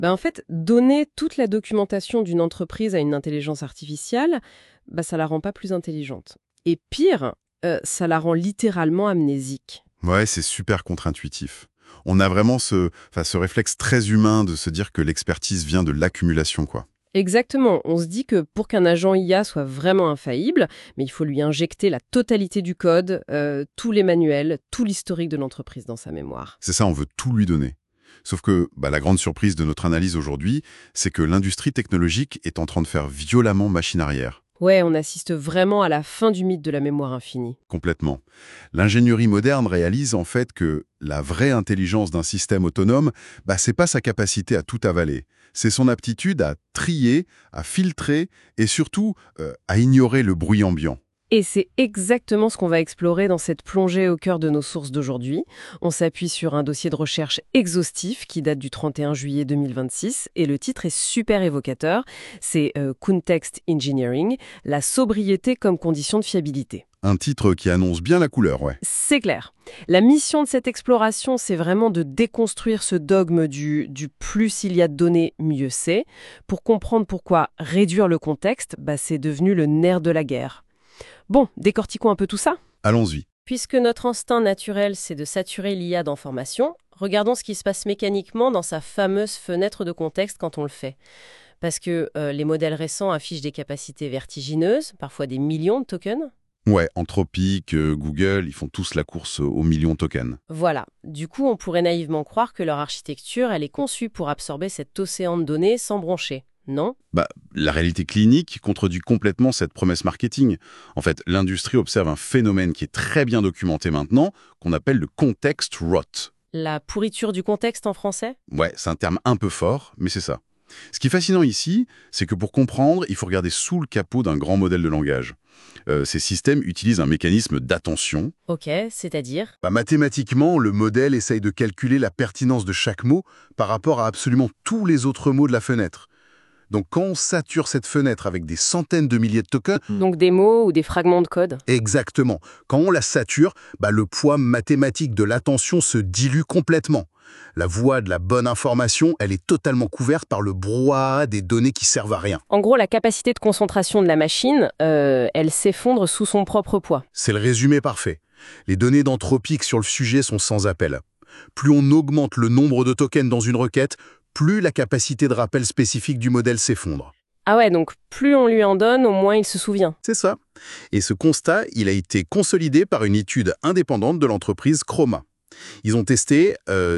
En fait, donner toute la documentation d'une entreprise à une intelligence artificielle, ça la rend pas plus intelligente. Et pire, ça la rend littéralement amnésique. Ouais, c'est super contre-intuitif. On a vraiment ce réflexe très humain de se dire que l'expertise vient de l'accumulation, quoi. Exactement, on se dit que pour qu'un agent IA soit vraiment infaillible, mais il faut lui injecter la totalité du code, tous les manuels, tout l'historique de l'entreprise dans sa mémoire. C'est ça, on veut tout lui donner. Sauf que la grande surprise de notre analyse aujourd'hui, c'est que l'industrie technologique est en train de faire violemment machine arrière. Ouais, on assiste vraiment à la fin du mythe de la mémoire infinie. Complètement. L'ingénierie moderne réalise en fait que la vraie intelligence d'un système autonome, c'est pas sa capacité à tout avaler. C'est son aptitude à trier, à filtrer et surtout à ignorer le bruit ambiant. Et c'est exactement ce qu'on va explorer dans cette plongée au cœur de nos sources d'aujourd'hui. On s'appuie sur un dossier de recherche exhaustif qui date du 31 juillet 2026 et le titre est super évocateur. C'est Context Engineering, la sobriété comme condition de fiabilité. Un titre qui annonce bien la couleur, ouais. C'est clair. La mission de cette exploration, c'est vraiment de déconstruire ce dogme du plus il y a de données, mieux c'est, pour comprendre pourquoi réduire le contexte, c'est devenu le nerf de la guerre. Bon, décortiquons un peu tout ça. Allons-y. Puisque notre instinct naturel, c'est de saturer l'IA d'informations, regardons ce qui se passe mécaniquement dans sa fameuse fenêtre de contexte quand on le fait. Parce que les modèles récents affichent des capacités vertigineuses, parfois des millions de tokens. Ouais, Anthropic, Google, ils font tous la course aux millions de tokens. Voilà. Du coup, on pourrait naïvement croire que leur architecture, elle est conçue pour absorber cet océan de données sans broncher. Non ? La réalité clinique contredit complètement cette promesse marketing. En fait, l'industrie observe un phénomène qui est très bien documenté maintenant, qu'on appelle le context rot. La pourriture du contexte en français ? Ouais, c'est un terme un peu fort, mais c'est ça. Ce qui est fascinant ici, c'est que pour comprendre, il faut regarder sous le capot d'un grand modèle de langage. Ces systèmes utilisent un mécanisme d'attention. Ok, c'est-à-dire ? Mathématiquement, le modèle essaye de calculer la pertinence de chaque mot par rapport à absolument tous les autres mots de la fenêtre. Donc quand on sature cette fenêtre avec des centaines de milliers de tokens... Donc des mots ou des fragments de code ? Exactement. Quand on la sature, le poids mathématique de l'attention se dilue complètement. La voie de la bonne information, elle est totalement couverte par le brouhaha des données qui servent à rien. En gros, la capacité de concentration de la machine, elle s'effondre sous son propre poids. C'est le résumé parfait. Les données d'Anthropic sur le sujet sont sans appel. Plus on augmente le nombre de tokens dans une requête, plus la capacité de rappel spécifique du modèle s'effondre. Ah ouais, donc plus on lui en donne, au moins il se souvient. C'est ça. Et ce constat, il a été consolidé par une étude indépendante de l'entreprise Chroma. Ils ont testé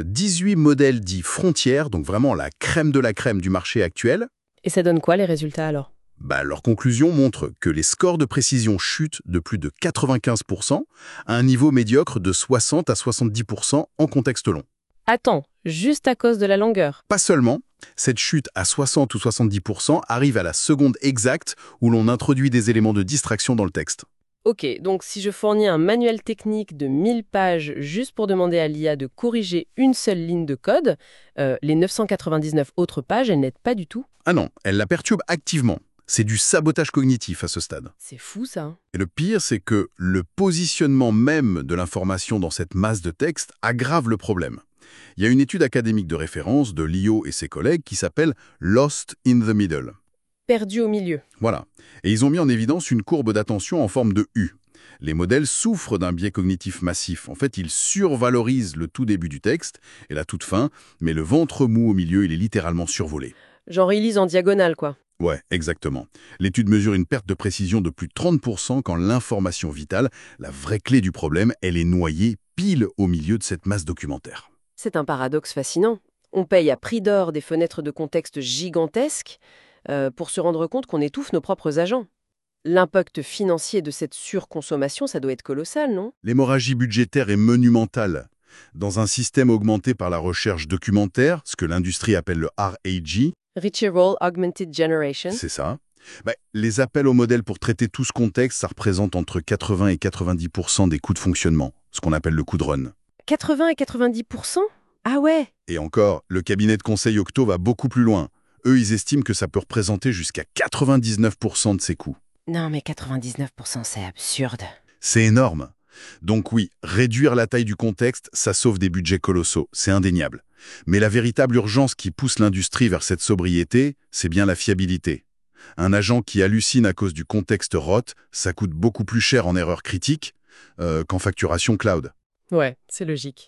18 modèles dits frontières, donc vraiment la crème de la crème du marché actuel. Et ça donne quoi les résultats alors ? Leurs conclusions montrent que les scores de précision chutent de plus de 95% à un niveau médiocre de 60 à 70% en contexte long. Attends, juste à cause de la longueur ? Pas seulement, cette chute à 60 ou 70% arrive à la seconde exacte où l'on introduit des éléments de distraction dans le texte. Ok, donc si je fournis un manuel technique de 1000 pages juste pour demander à l'IA de corriger une seule ligne de code, les 999 autres pages, elles n'aident pas du tout. Ah non, elle la perturbe activement. C'est du sabotage cognitif à ce stade. C'est fou ça. Et le pire, c'est que le positionnement même de l'information dans cette masse de texte aggrave le problème. Il y a une étude académique de référence de Lio et ses collègues qui s'appelle « Lost in the Middle ». Perdu au milieu. Voilà. Et ils ont mis en évidence une courbe d'attention en forme de U. Les modèles souffrent d'un biais cognitif massif. En fait, ils survalorisent le tout début du texte et la toute fin, mais le ventre mou au milieu, il est littéralement survolé. Genre ils lisent en diagonale quoi. Ouais, exactement. L'étude mesure une perte de précision de plus de 30% quand l'information vitale, la vraie clé du problème, elle est noyée pile au milieu de cette masse documentaire. C'est un paradoxe fascinant. On paye à prix d'or des fenêtres de contexte gigantesques pour se rendre compte qu'on étouffe nos propres agents. L'impact financier de cette surconsommation, ça doit être colossal, non ? L'hémorragie budgétaire est monumentale. Dans un système augmenté par la recherche documentaire, ce que l'industrie appelle le RAG, Retrieval Augmented Generation. c'est ça. Les appels au modèle pour traiter tout ce contexte, ça représente entre 80 et 90% des coûts de fonctionnement, ce qu'on appelle le coût de run. 80 et 90%? Ah ouais! Et encore, le cabinet de conseil Octo va beaucoup plus loin. Eux, ils estiment que ça peut représenter jusqu'à 99% de ces coûts. Non mais 99%, c'est absurde. C'est énorme. Donc oui, réduire la taille du contexte, ça sauve des budgets colossaux, c'est indéniable. Mais la véritable urgence qui pousse l'industrie vers cette sobriété, c'est bien la fiabilité. Un agent qui hallucine à cause du contexte rot, ça coûte beaucoup plus cher en erreur critique qu'en facturation cloud. Ouais, c'est logique.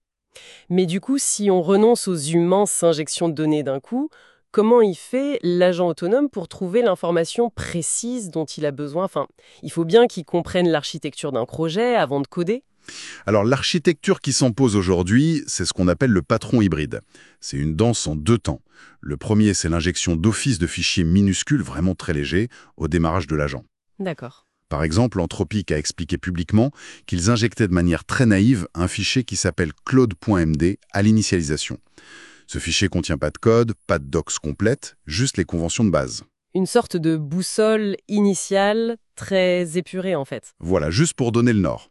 Mais du coup, si on renonce aux immenses injections de données d'un coup, comment il fait, l'agent autonome, pour trouver l'information précise dont il a besoin? Enfin, il faut bien qu'il comprenne l'architecture d'un projet avant de coder. Alors l'architecture qui s'impose aujourd'hui, c'est ce qu'on appelle le patron hybride. C'est une danse en deux temps. Le premier, c'est l'injection d'office de fichiers minuscules, vraiment très légers, au démarrage de l'agent. D'accord. Par exemple, Anthropic a expliqué publiquement qu'ils injectaient de manière très naïve un fichier qui s'appelle claude.md à l'initialisation. Ce fichier contient pas de code, pas de docs complète, juste les conventions de base. Une sorte de boussole initiale très épurée en fait. Voilà, juste pour donner le nord.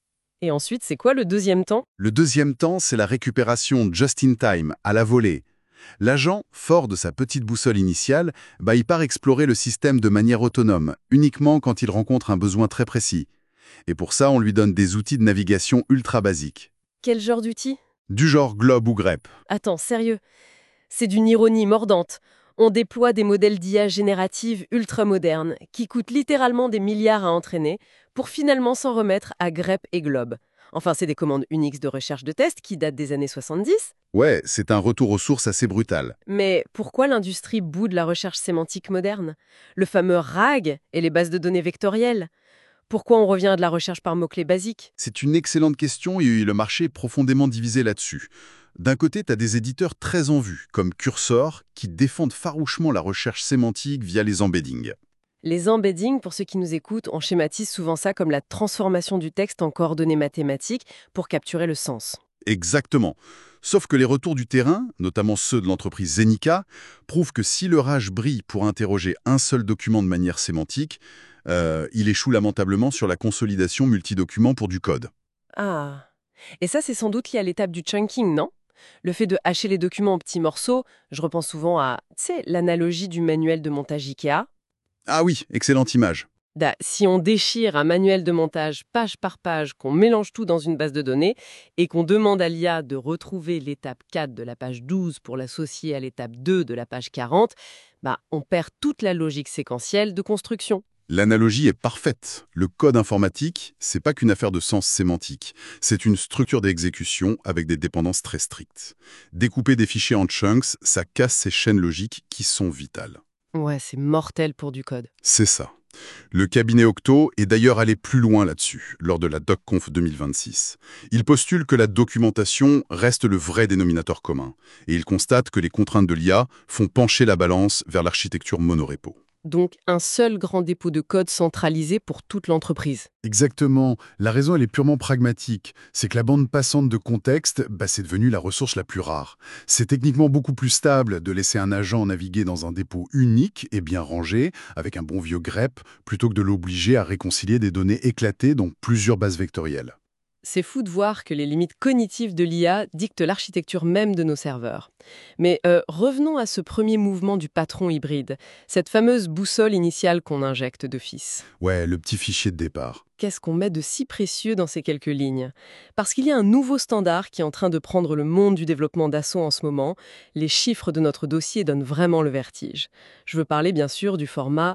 Et ensuite, c'est quoi le deuxième temps? Le deuxième temps, c'est la récupération just in time, à la volée. L'agent, fort de sa petite boussole initiale, il part explorer le système de manière autonome, uniquement quand il rencontre un besoin très précis. Et pour ça, on lui donne des outils de navigation ultra basiques. Quel genre d'outil? Du genre globe ou grep. Attends, sérieux? C'est d'une ironie mordante. On déploie des modèles d'IA générative ultra modernes qui coûtent littéralement des milliards à entraîner pour finalement s'en remettre à grep et globe. Enfin, c'est des commandes Unix de recherche de test qui datent des années 70. Ouais, c'est un retour aux sources assez brutal. Mais pourquoi l'industrie boude la recherche sémantique moderne? Le fameux RAG et les bases de données vectorielles? Pourquoi on revient à de la recherche par mots-clés basiques? C'est une excellente question et le marché est profondément divisé là-dessus. D'un côté, tu as des éditeurs très en vue, comme Cursor, qui défendent farouchement la recherche sémantique via les embeddings. Les embeddings, pour ceux qui nous écoutent, on schématise souvent ça comme la transformation du texte en coordonnées mathématiques pour capturer le sens. Exactement. Sauf que les retours du terrain, notamment ceux de l'entreprise Zenica, prouvent que si le RAG brille pour interroger un seul document de manière sémantique, il échoue lamentablement sur la consolidation multidocument pour du code. Ah. Et ça, c'est sans doute lié à l'étape du chunking, non? Le fait de hacher les documents en petits morceaux, je repense souvent à, tu sais, l'analogie du manuel de montage IKEA. Ah oui, excellente image. Si on déchire un manuel de montage page par page, qu'on mélange tout dans une base de données et qu'on demande à l'IA de retrouver l'étape 4 de la page 12 pour l'associer à l'étape 2 de la page 40, on perd toute la logique séquentielle de construction. L'analogie est parfaite. Le code informatique, c'est pas qu'une affaire de sens sémantique. C'est une structure d'exécution avec des dépendances très strictes. Découper des fichiers en chunks, ça casse ces chaînes logiques qui sont vitales. Ouais, c'est mortel pour du code. C'est ça. Le cabinet Octo est d'ailleurs allé plus loin là-dessus, lors de la DocConf 2026. Il postule que la documentation reste le vrai dénominateur commun, et il constate que les contraintes de l'IA font pencher la balance vers l'architecture monorepo. Donc un seul grand dépôt de code centralisé pour toute l'entreprise. Exactement. La raison, elle est purement pragmatique. C'est que la bande passante de contexte, c'est devenu la ressource la plus rare. C'est techniquement beaucoup plus stable de laisser un agent naviguer dans un dépôt unique et bien rangé, avec un bon vieux grep, plutôt que de l'obliger à réconcilier des données éclatées dans plusieurs bases vectorielles. C'est fou de voir que les limites cognitives de l'IA dictent l'architecture même de nos serveurs. Mais revenons à ce premier mouvement du patron hybride, cette fameuse boussole initiale qu'on injecte d'office. Ouais, le petit fichier de départ. Qu'est-ce qu'on met de si précieux dans ces quelques lignes? Parce qu'il y a un nouveau standard qui est en train de prendre le monde du développement d'assaut en ce moment. Les chiffres de notre dossier donnent vraiment le vertige. Je veux parler bien sûr du format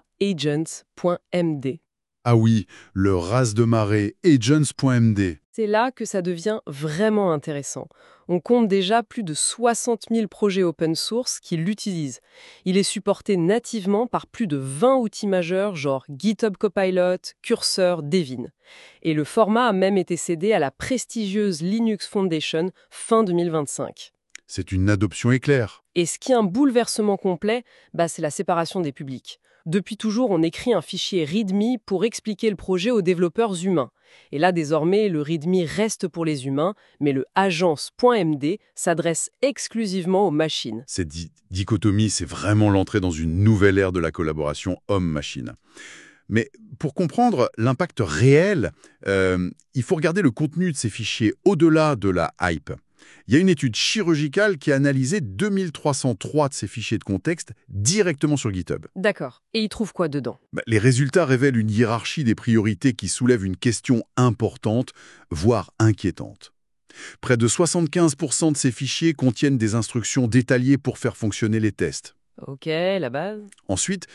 agents.md. Ah oui, le raz de marée agents.md. C'est là que ça devient vraiment intéressant. On compte déjà plus de 60 000 projets open source qui l'utilisent. Il est supporté nativement par plus de 20 outils majeurs genre GitHub Copilot, Cursor, Devin. Et le format a même été cédé à la prestigieuse Linux Foundation fin 2025. C'est une adoption éclair. Et ce qui est un bouleversement complet, c'est la séparation des publics. Depuis toujours, on écrit un fichier README pour expliquer le projet aux développeurs humains. Et là, désormais, le README reste pour les humains, mais le agence.md s'adresse exclusivement aux machines. Cette dichotomie, c'est vraiment l'entrée dans une nouvelle ère de la collaboration homme-machine. Mais pour comprendre l'impact réel, il faut regarder le contenu de ces fichiers au-delà de la hype. Il y a une étude chirurgicale qui a analysé 2303 de ces fichiers de contexte directement sur GitHub. D'accord. Et ils trouvent quoi dedans? Les résultats révèlent une hiérarchie des priorités qui soulève une question importante, voire inquiétante. Près de 75% de ces fichiers contiennent des instructions détaillées pour faire fonctionner les tests. Ok, la base. Ensuite,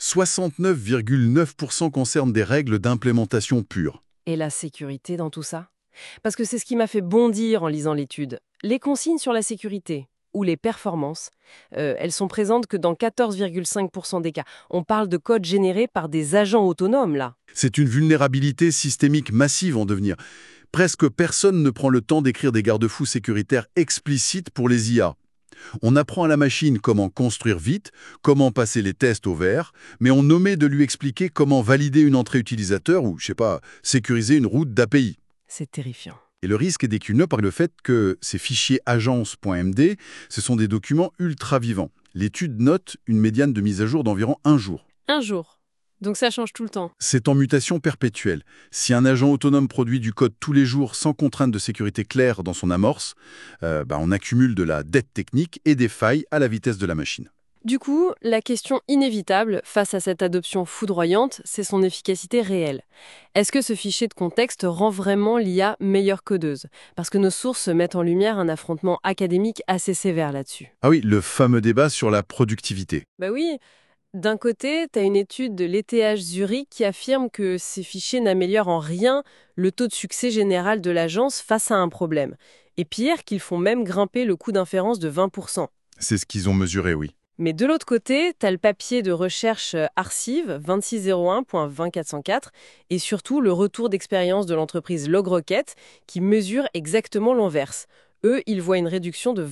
69,9% concernent des règles d'implémentation pure. Et la sécurité dans tout ça? Parce que c'est ce qui m'a fait bondir en lisant l'étude. Les consignes sur la sécurité, ou les performances, elles sont présentes que dans 14,5% des cas. On parle de code généré par des agents autonomes, là. C'est une vulnérabilité systémique massive en devenir. Presque personne ne prend le temps d'écrire des garde-fous sécuritaires explicites pour les IA. On apprend à la machine comment construire vite, comment passer les tests au vert, mais on omet de lui expliquer comment valider une entrée utilisateur ou, sécuriser une route d'API. C'est terrifiant. Et le risque est décuplé par le fait que ces fichiers agence.md, ce sont des documents ultra vivants. L'étude note une médiane de mise à jour d'environ 1 jour. 1 jour. Donc ça change tout le temps. C'est en mutation perpétuelle. Si un agent autonome produit du code tous les jours sans contrainte de sécurité claire dans son amorce, on accumule de la dette technique et des failles à la vitesse de la machine. Du coup, la question inévitable face à cette adoption foudroyante, c'est son efficacité réelle. Est-ce que ce fichier de contexte rend vraiment l'IA meilleure codeuse? Parce que nos sources mettent en lumière un affrontement académique assez sévère là-dessus. Ah oui, le fameux débat sur la productivité. Bah oui, d'un côté, tu as une étude de l'ETH Zurich qui affirme que ces fichiers n'améliorent en rien le taux de succès général de l'agence face à un problème. Et pire, qu'ils font même grimper le coût d'inférence de 20%. C'est ce qu'ils ont mesuré, oui. Mais de l'autre côté, tu as le papier de recherche Arcive 2601.20404 et surtout le retour d'expérience de l'entreprise LogRocket qui mesure exactement l'inverse. Eux, ils voient une réduction de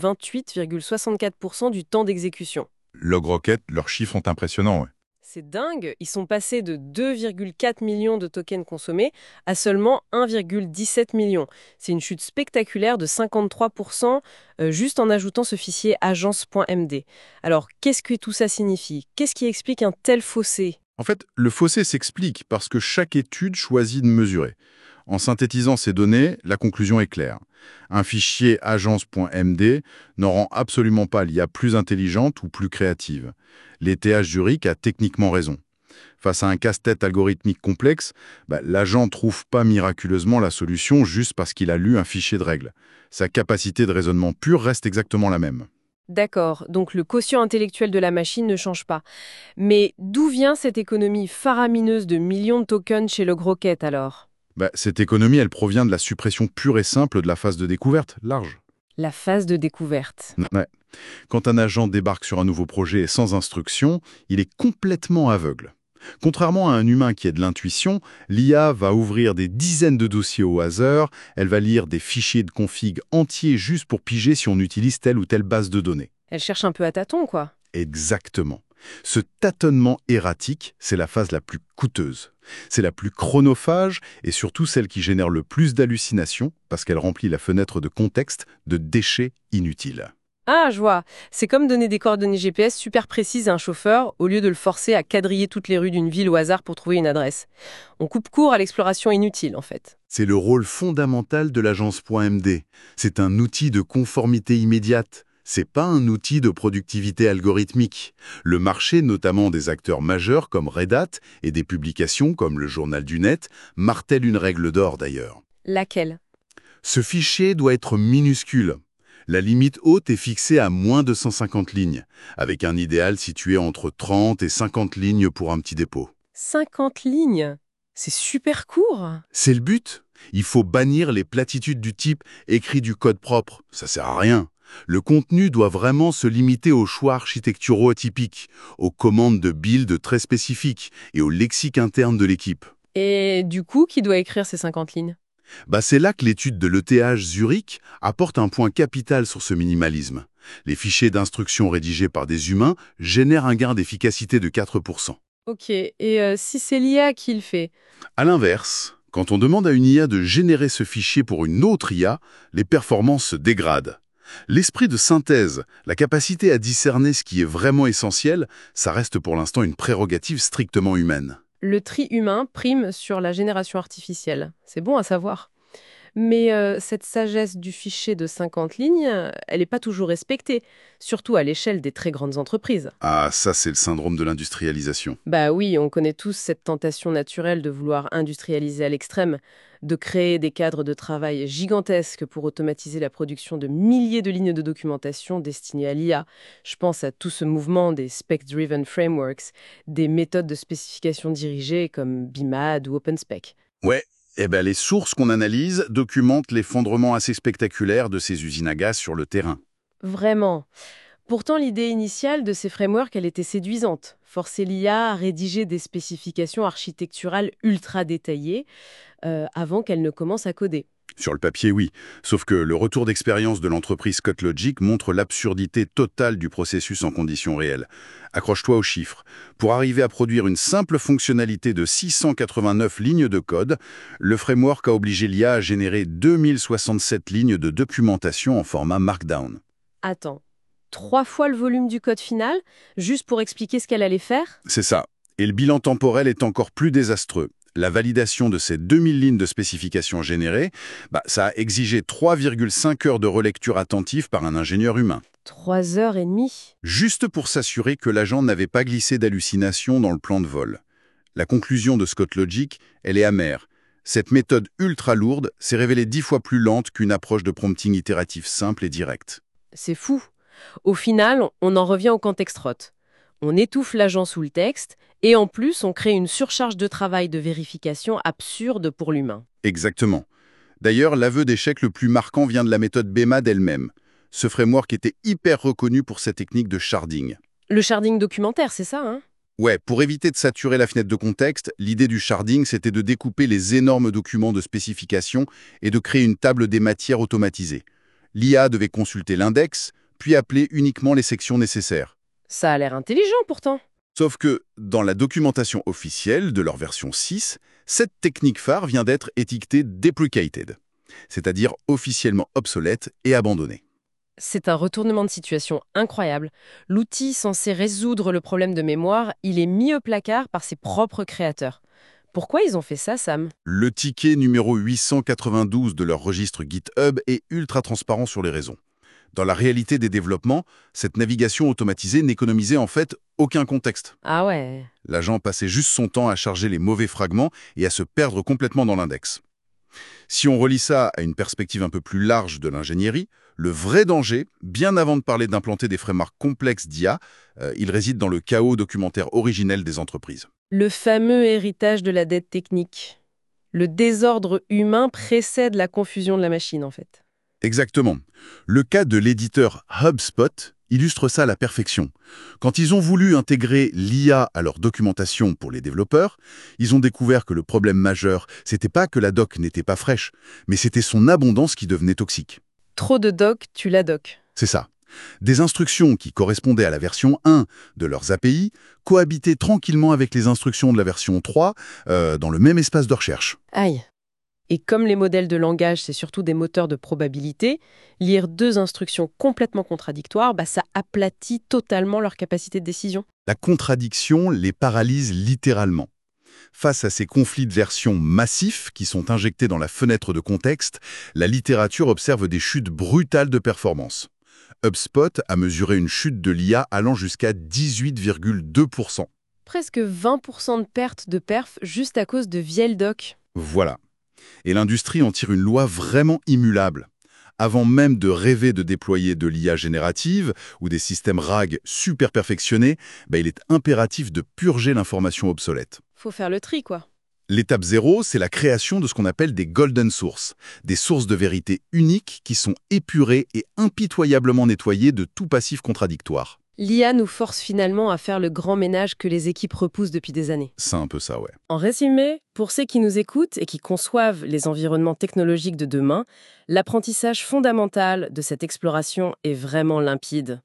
28,64% du temps d'exécution. LogRocket, leurs chiffres sont impressionnants, ouais. C'est dingue, ils sont passés de 2,4 millions de tokens consommés à seulement 1,17 million. C'est une chute spectaculaire de 53% juste en ajoutant ce fichier agence.md. Alors, qu'est-ce que tout ça signifie? Qu'est-ce qui explique un tel fossé? En fait, le fossé s'explique parce que chaque étude choisit de mesurer. En synthétisant ces données, la conclusion est claire. Un fichier agence.md ne rend absolument pas l'IA plus intelligente ou plus créative. L'ETH Zurich a techniquement raison. Face à un casse-tête algorithmique complexe, l'agent ne trouve pas miraculeusement la solution juste parce qu'il a lu un fichier de règles. Sa capacité de raisonnement pur reste exactement la même. D'accord, donc le quotient intellectuel de la machine ne change pas. Mais d'où vient cette économie faramineuse de millions de tokens chez LogRocket alors? Cette économie, elle provient de la suppression pure et simple de la phase de découverte, large. La phase de découverte. Ouais. Quand un agent débarque sur un nouveau projet et sans instruction, il est complètement aveugle. Contrairement à un humain qui a de l'intuition, l'IA va ouvrir des dizaines de dossiers au hasard, elle va lire des fichiers de config entiers juste pour piger si on utilise telle ou telle base de données. Elle cherche un peu à tâtons, quoi. Exactement. Ce tâtonnement erratique, c'est la phase la plus coûteuse. C'est la plus chronophage et surtout celle qui génère le plus d'hallucinations parce qu'elle remplit la fenêtre de contexte de déchets inutiles. Ah, je vois. C'est comme donner des coordonnées GPS super précises à un chauffeur au lieu de le forcer à quadriller toutes les rues d'une ville au hasard pour trouver une adresse. On coupe court à l'exploration inutile, en fait. C'est le rôle fondamental de l'agence.md. C'est un outil de conformité immédiate. C'est pas un outil de productivité algorithmique. Le marché, notamment des acteurs majeurs comme Red Hat et des publications comme le Journal du Net, martèle une règle d'or d'ailleurs. Laquelle? Ce fichier doit être minuscule. La limite haute est fixée à moins de 150 lignes, avec un idéal situé entre 30 et 50 lignes pour un petit dépôt. 50 lignes? C'est super court. C'est le but. Il faut bannir les platitudes du type « écrit du code propre ». Ça sert à rien. Le contenu doit vraiment se limiter aux choix architecturaux atypiques, aux commandes de build très spécifiques et au lexique interne de l'équipe. Et du coup, qui doit écrire ces 50 lignes? C'est là que l'étude de l'ETH Zurich apporte un point capital sur ce minimalisme. Les fichiers d'instruction rédigés par des humains génèrent un gain d'efficacité de 4%. Ok, et si c'est l'IA qui le fait? À l'inverse, quand on demande à une IA de générer ce fichier pour une autre IA, les performances se dégradent. L'esprit de synthèse, la capacité à discerner ce qui est vraiment essentiel, ça reste pour l'instant une prérogative strictement humaine. Le tri humain prime sur la génération artificielle. C'est bon à savoir. Mais cette sagesse du fichier de 50 lignes, elle n'est pas toujours respectée, surtout à l'échelle des très grandes entreprises. Ah, ça c'est le syndrome de l'industrialisation. Bah oui, on connaît tous cette tentation naturelle de vouloir industrialiser à l'extrême, de créer des cadres de travail gigantesques pour automatiser la production de milliers de lignes de documentation destinées à l'IA. Je pense à tout ce mouvement des Spec-Driven Frameworks, des méthodes de spécification dirigées comme BIMAD ou OpenSpec. Ouais, eh ben les sources qu'on analyse documentent l'effondrement assez spectaculaire de ces usines à gaz sur le terrain. Vraiment. Pourtant, l'idée initiale de ces frameworks, elle était séduisante. Forcer l'IA à rédiger des spécifications architecturales ultra détaillées avant qu'elle ne commence à coder. Sur le papier, oui. Sauf que le retour d'expérience de l'entreprise CodeLogic montre l'absurdité totale du processus en conditions réelles. Accroche-toi aux chiffres. Pour arriver à produire une simple fonctionnalité de 689 lignes de code, le framework a obligé l'IA à générer 2067 lignes de documentation en format Markdown. Attends, 3 fois le volume du code final, juste pour expliquer ce qu'elle allait faire? C'est ça. Et le bilan temporel est encore plus désastreux. La validation de ces 2000 lignes de spécifications générées, ça a exigé 3,5 heures de relecture attentive par un ingénieur humain. 3 heures et demie. Juste pour s'assurer que l'agent n'avait pas glissé d'hallucination dans le plan de vol. La conclusion de Scott Logic, elle est amère. Cette méthode ultra lourde s'est révélée 10 fois plus lente qu'une approche de prompting itératif simple et direct. C'est fou. Au final, on en revient au contexte ROT. On étouffe l'agent sous le texte, et en plus, on crée une surcharge de travail de vérification absurde pour l'humain. Exactement. D'ailleurs, l'aveu d'échec le plus marquant vient de la méthode BEMA d'elle-même. Ce framework était hyper reconnu pour sa technique de sharding. Le sharding documentaire, c'est ça, hein? Ouais, pour éviter de saturer la fenêtre de contexte, l'idée du sharding, c'était de découper les énormes documents de spécification et de créer une table des matières automatisée. L'IA devait consulter l'index, puis appeler uniquement les sections nécessaires. Ça a l'air intelligent pourtant. Sauf que, dans la documentation officielle de leur version 6, cette technique phare vient d'être étiquetée deprecated, c'est-à-dire officiellement obsolète et abandonnée. C'est un retournement de situation incroyable. L'outil censé résoudre le problème de mémoire, il est mis au placard par ses propres créateurs. Pourquoi ils ont fait ça, Sam? Le ticket numéro 892 de leur registre GitHub est ultra transparent sur les raisons. Dans la réalité des développements, cette navigation automatisée n'économisait en fait aucun contexte. Ah ouais. L'agent passait juste son temps à charger les mauvais fragments et à se perdre complètement dans l'index. Si on relie ça à une perspective un peu plus large de l'ingénierie, le vrai danger, bien avant de parler d'implanter des frameworks complexes d'IA, il réside dans le chaos documentaire originel des entreprises. Le fameux héritage de la dette technique. Le désordre humain précède la confusion de la machine, en fait. Exactement. Le cas de l'éditeur HubSpot illustre ça à la perfection. Quand ils ont voulu intégrer l'IA à leur documentation pour les développeurs, ils ont découvert que le problème majeur, c'était pas que la doc n'était pas fraîche, mais c'était son abondance qui devenait toxique. Trop de doc, tu la doc. C'est ça. Des instructions qui correspondaient à la version 1 de leurs API cohabitaient tranquillement avec les instructions de la version 3 dans le même espace de recherche. Aïe. Et comme les modèles de langage, c'est surtout des moteurs de probabilité, lire 2 instructions complètement contradictoires, ça aplatit totalement leur capacité de décision. La contradiction les paralyse littéralement. Face à ces conflits de versions massifs qui sont injectés dans la fenêtre de contexte, la littérature observe des chutes brutales de performance. HubSpot a mesuré une chute de l'IA allant jusqu'à 18,2%. Presque 20% de perte de perf juste à cause de vieilles docs. Voilà. Et l'industrie en tire une loi vraiment immutable. Avant même de rêver de déployer de l'IA générative ou des systèmes RAG super perfectionnés, il est impératif de purger l'information obsolète. Faut faire le tri, quoi. L'étape 0, c'est la création de ce qu'on appelle des golden sources, des sources de vérité uniques qui sont épurées et impitoyablement nettoyées de tout passif contradictoire. L'IA nous force finalement à faire le grand ménage que les équipes repoussent depuis des années. C'est un peu ça, ouais. En résumé, pour ceux qui nous écoutent et qui conçoivent les environnements technologiques de demain, l'apprentissage fondamental de cette exploration est vraiment limpide.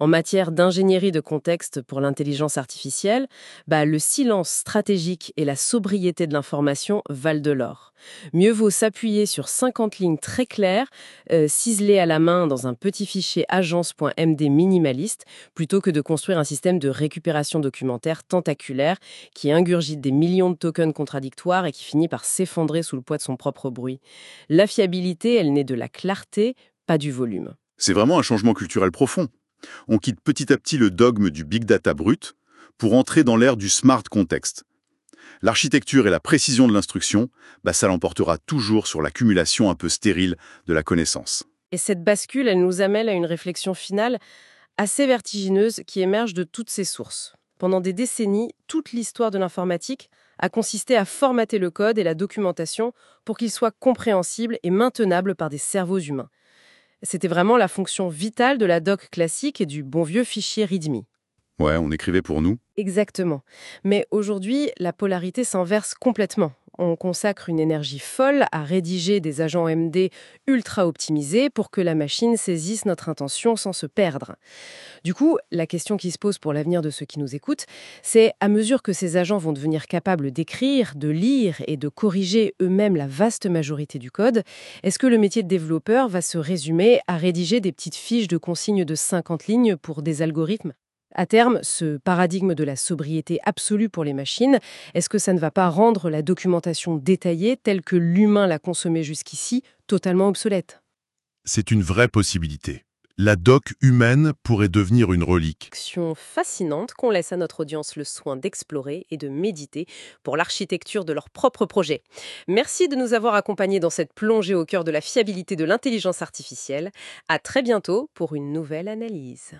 En matière d'ingénierie de contexte pour l'intelligence artificielle, le silence stratégique et la sobriété de l'information valent de l'or. Mieux vaut s'appuyer sur 50 lignes très claires, ciselées à la main dans un petit fichier agence.md minimaliste, plutôt que de construire un système de récupération documentaire tentaculaire qui ingurgite des millions de tokens contradictoires et qui finit par s'effondrer sous le poids de son propre bruit. La fiabilité, elle naît de la clarté, pas du volume. C'est vraiment un changement culturel profond. On quitte petit à petit le dogme du big data brut pour entrer dans l'ère du smart context. L'architecture et la précision de l'instruction, ça l'emportera toujours sur l'accumulation un peu stérile de la connaissance. Et cette bascule, elle nous amène à une réflexion finale assez vertigineuse qui émerge de toutes ces sources. Pendant des décennies, toute l'histoire de l'informatique a consisté à formater le code et la documentation pour qu'ils soient compréhensibles et maintenables par des cerveaux humains. C'était vraiment la fonction vitale de la doc classique et du bon vieux fichier README. Ouais, on écrivait pour nous. Exactement. Mais aujourd'hui, la polarité s'inverse complètement. On consacre une énergie folle à rédiger des agents MD ultra optimisés pour que la machine saisisse notre intention sans se perdre. Du coup, la question qui se pose pour l'avenir de ceux qui nous écoutent, c'est à mesure que ces agents vont devenir capables d'écrire, de lire et de corriger eux-mêmes la vaste majorité du code, est-ce que le métier de développeur va se résumer à rédiger des petites fiches de consignes de 50 lignes pour des algorithmes ? À terme, ce paradigme de la sobriété absolue pour les machines, est-ce que ça ne va pas rendre la documentation détaillée telle que l'humain l'a consommée jusqu'ici totalement obsolète ? C'est une vraie possibilité. La doc humaine pourrait devenir une relique. Action fascinante qu'on laisse à notre audience le soin d'explorer et de méditer pour l'architecture de leur propre projet. Merci de nous avoir accompagnés dans cette plongée au cœur de la fiabilité de l'intelligence artificielle. À très bientôt pour une nouvelle analyse.